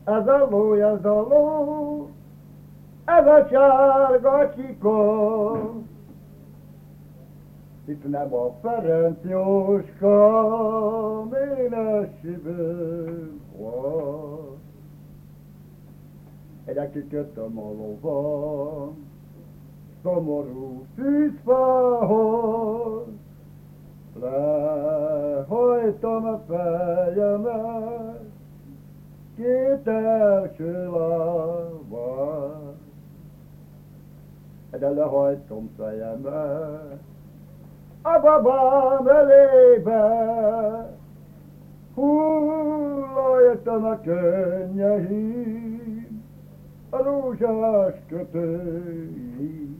Ez a ló, ez a ló, ez a sárga csikó. Itt nem a Ferenc Jóska ménesiből van. Egyre kikötöm a lovam, szomorú fűzfához, lehajtom a fejemet, két első lábát. Egyre lehajtom fejemet, a babám elébe, hullajtam a könnyeim, a rózsás kötőim.